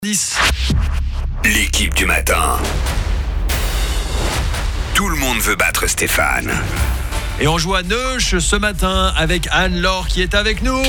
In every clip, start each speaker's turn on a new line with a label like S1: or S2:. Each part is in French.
S1: 10.
S2: L'équipe du matin. Tout le monde veut battre Stéphane.
S1: Et on joue à Neuch ce matin avec Anne-Laure qui est avec nous.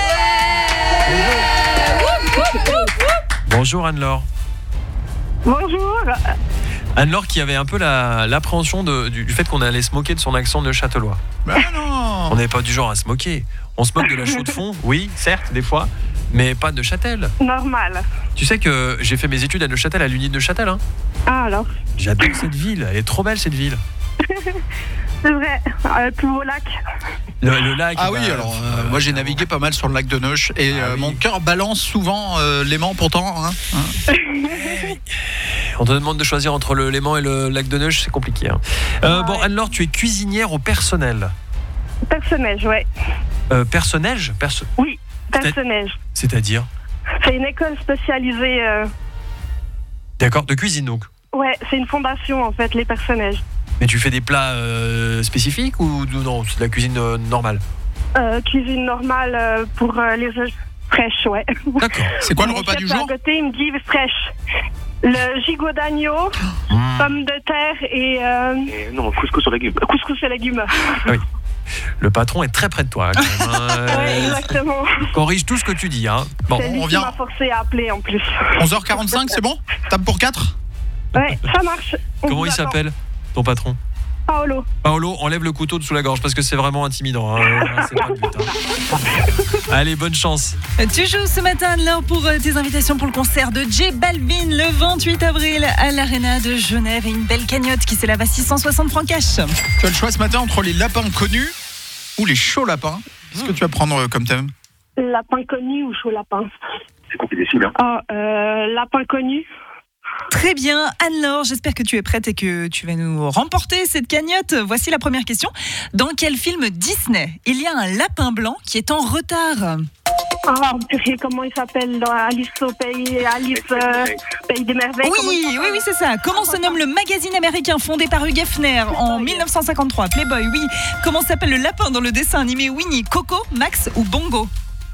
S1: Bonjour Anne-Laure.
S3: Bonjour.
S1: Anne-Laure qui avait un peu l'appréhension du fait qu'on allait se moquer de son accent neuchâtelois.
S4: Bah non.
S1: On n'est pas du genre à se moquer. On se moque de la Chaux-de-Fonds, oui, certes, des fois, mais pas de Neuchâtel.
S3: Normal.
S1: Tu sais que j'ai fait mes études à Neuchâtel, à l'Uni de Neuchâtel. Hein.
S3: Ah alors.
S1: J'adore cette ville, elle est trop belle cette ville.
S3: C'est vrai. Plus beau lac.
S1: Le lac.
S4: Ah oui, alors moi j'ai navigué pas mal sur le lac de Neuch et mon cœur balance souvent l'aimant pourtant. Hein.
S1: On te demande de choisir entre le Léman et le lac de Neuch, c'est compliqué. Hein. Bon, Anne-Laure, tu es cuisinière au personnel.
S3: Personnage, ouais.
S1: Personnage
S3: Oui, personnage.
S1: C'est-à-dire
S3: C'est une école spécialisée.
S1: D'accord, de cuisine donc.
S3: Ouais, c'est une fondation en fait, les personnages.
S1: Mais tu fais des plats spécifiques ou non, c'est de la cuisine normale?
S3: Cuisine normale pour les œufs fraîches, ouais.
S1: D'accord.
S4: C'est quoi le
S3: Mon
S4: repas
S3: chef
S4: du jour?
S3: À côté, il me dit fraîche. Le gigot d'agneau, pommes de terre et
S5: Non, couscous aux légumes.
S3: couscous et légumes.
S1: Ah oui. Le patron est très près de toi. Quand même,
S3: Ouais, exactement.
S1: corrige tout ce que tu dis. Hein. Bon,
S3: C'est lui
S4: on
S3: qui
S4: vient.
S3: m'a forcé à appeler en plus.
S4: 11h45, c'est bon? Table pour 4?
S3: Ouais, ça marche. On
S1: comment
S3: vous
S1: il
S3: attend.
S1: s'appelle ton patron?
S3: Paolo.
S1: Paolo, enlève le couteau dessous la gorge parce que c'est vraiment intimidant. Hein. C'est pas le but, hein. Allez, bonne chance.
S6: Tu joues ce matin, Anne-Laure, pour tes invitations pour le concert de J Balvin le 28 avril à l'Arena de Genève et une belle cagnotte qui s'élève à 660 francs cash.
S4: Tu as le choix ce matin entre les lapins connus ou les chauds lapins. Qu'est-ce que tu vas prendre comme thème?
S3: Lapin connu ou chaud lapin?
S5: C'est confidentiel, hein.
S3: Ah, lapin connu.
S6: Très bien, Anne-Laure, j'espère que tu es prête et que tu vas nous remporter cette cagnotte. Voici la première question. Dans quel film Disney il y a un lapin blanc qui est en retard?
S3: Ah, comment il s'appelle dans Alice au pays, Pays des merveilles?
S6: Oui, c'est ça. Comment se nomme le magazine américain fondé par Hugh Hefner en 1953? Playboy, oui. Comment s'appelle le lapin dans le dessin animé Winnie? Coco, Max ou Bongo?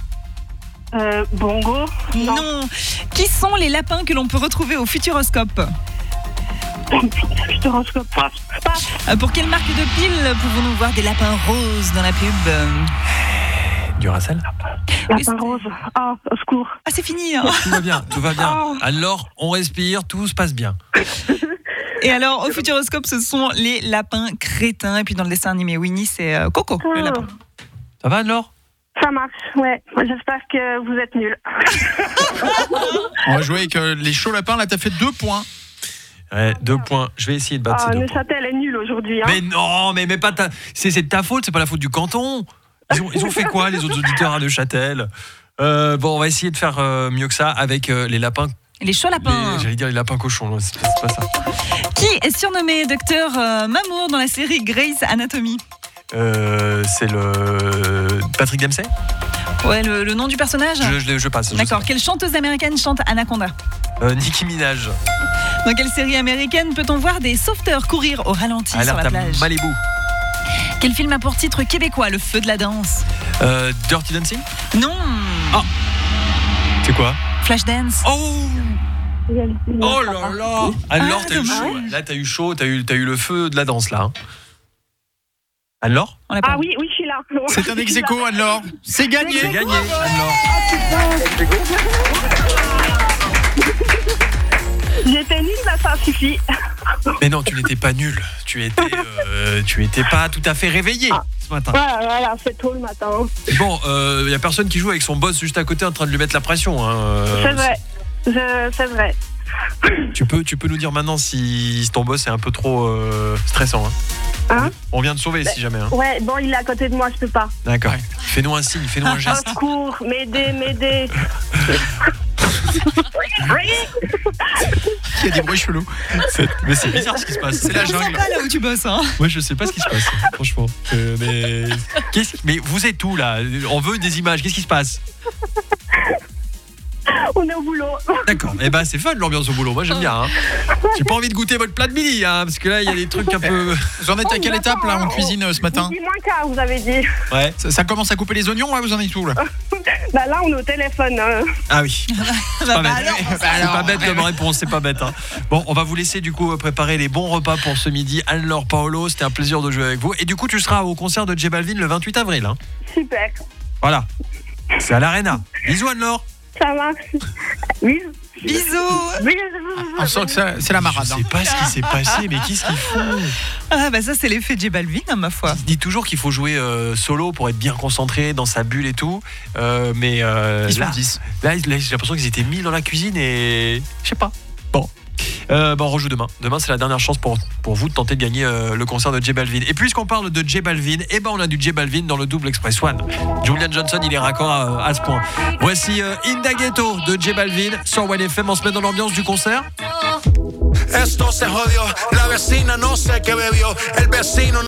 S3: Bongo?
S6: Non. Qui sont les lapins que l'on peut retrouver au Futuroscope?
S3: Futuroscope.
S6: Pour quelle marque de pile pouvons-nous voir des lapins roses dans la pub?
S1: Duracell.
S3: Lapin rose. Ah, au secours.
S6: Ah, c'est fini, hein.
S1: Tout va bien, tout va bien.
S3: Oh.
S1: Alors, on respire, tout se passe bien.
S6: Et alors, au Futuroscope, ce sont les lapins crétins. Et puis dans le dessin animé Winnie, c'est Coco, le lapin.
S1: Ça va, Anne-Laure?
S3: Ça marche, ouais. J'espère que vous êtes nuls.
S4: On va jouer avec les chauds lapins. Là, t'as fait 2 points.
S1: Ouais, 2 points. Je vais essayer de battre
S3: Ah,
S1: ces 2 points.
S3: Neuchâtel est nul aujourd'hui. Hein.
S1: Mais non, mais pas c'est de ta faute, c'est pas la faute du canton. Ils ont fait quoi, les autres auditeurs à Neuchâtel? Bon, on va essayer de faire mieux que ça avec les lapins.
S6: Les chauds lapins.
S1: J'allais dire les lapins cochons, non, c'est pas ça.
S6: Qui est surnommé docteur Mamour dans la série Grey's Anatomy?
S1: C'est le Patrick Dempsey.
S6: Ouais, le nom du personnage?
S1: Je passe. je
S6: D'accord.
S1: sais
S6: Quelle chanteuse américaine chante Anaconda?
S1: pas. Nicki Minaj.
S6: Dans quelle série américaine peut-on voir des sauveteurs courir au ralenti sur
S1: Alerte
S6: la
S1: à
S6: plage?
S1: Malibu.
S6: Quel film a pour titre québécois Le Feu de la danse?
S1: Dirty Dancing.
S6: Non.
S1: C'est quoi?
S6: Flashdance.
S1: Oh là là. Anne-Laure, t'as eu
S6: dommage.
S1: chaud. Là, t'as eu chaud, t'as eu le feu de la danse là. Hein. Anne-Laure?
S6: On l'a
S3: Ah
S6: pas.
S3: oui, je suis là.
S4: C'est un ex-aequo, Anne-Laure. C'est gagné.
S1: C'est gagné, Anne-Laure.
S3: J'étais nulle, là, ça suffit.
S1: Mais non, tu n'étais pas nul. Tu étais pas tout à fait réveillé ce matin.
S3: Voilà, c'est tôt le matin.
S1: Bon, y a personne qui joue avec son boss juste à côté en train de lui mettre la pression. Hein.
S3: C'est vrai. C'est vrai.
S1: Tu peux nous dire maintenant si ton boss est un peu trop stressant. Hein.
S3: Hein?
S1: On vient de sauver si jamais. Hein.
S3: Ouais, bon, il est à côté de moi, je peux pas.
S1: D'accord. Fais-nous un signe, fais-nous un
S3: Au
S1: geste.
S3: secours, m'aider.
S4: Il y a des bruits chelous.
S1: Mais c'est bizarre ce qui se passe.
S4: C'est la
S6: C'est
S4: jungle.
S6: sympa là où tu bosses, hein.
S1: Moi, je sais pas ce qui se passe, franchement. Mais vous êtes où là? On veut des images. Qu'est-ce qui se passe?
S3: On est au boulot.
S1: D'accord. Eh ben, c'est fun l'ambiance au boulot. Moi, j'aime bien. Hein. J'ai pas envie de goûter votre plat de midi, hein, parce que là, il y a des trucs un peu.
S4: Vous en êtes à quelle étape là en cuisine ce matin?
S3: 10 moins quart, vous avez dit.
S1: Ouais.
S4: Ça commence à couper les oignons, là, vous en êtes où là?
S3: Bah là, on est au téléphone. Hein.
S1: Ah oui. C'est pas bête.
S6: alors,
S1: C'est pas bête comme réponse, c'est pas bête. Hein. Bon, on va vous laisser du coup préparer les bons repas pour ce midi. Anne-Laure, Paolo, c'était un plaisir de jouer avec vous. Et du coup, tu seras au concert de J Balvin le 28 avril. Hein.
S3: Super.
S1: Voilà. C'est à l'Arena. Bisous Anne-Laure.
S3: Ça marche. Bisous.
S6: Bisous.
S4: On sent que c'est la marade.
S1: Je sais pas ce qui s'est passé, mais qu'est-ce qu'ils font?
S6: Ah bah ça c'est l'effet J Balvin, hein, ma foi.
S1: Il dit toujours qu'il faut jouer solo pour être bien concentré dans sa bulle et tout. Mais
S4: Ils sont
S1: là,
S4: 10.
S1: là, j'ai l'impression qu'ils étaient mis dans la cuisine et je sais pas. Bon. On rejoue demain. Demain, c'est la dernière chance pour vous de tenter de gagner le concert de J Balvin. Et puisqu'on parle de J Balvin, on a du J Balvin dans le double Express One. Julian Johnson, il est raccord à ce point. Voici Indaghetto de J Balvin sur One FM. On se met dans l'ambiance du concert.
S7: Esto se jodió, la vecina no sé qué bebió, el vecino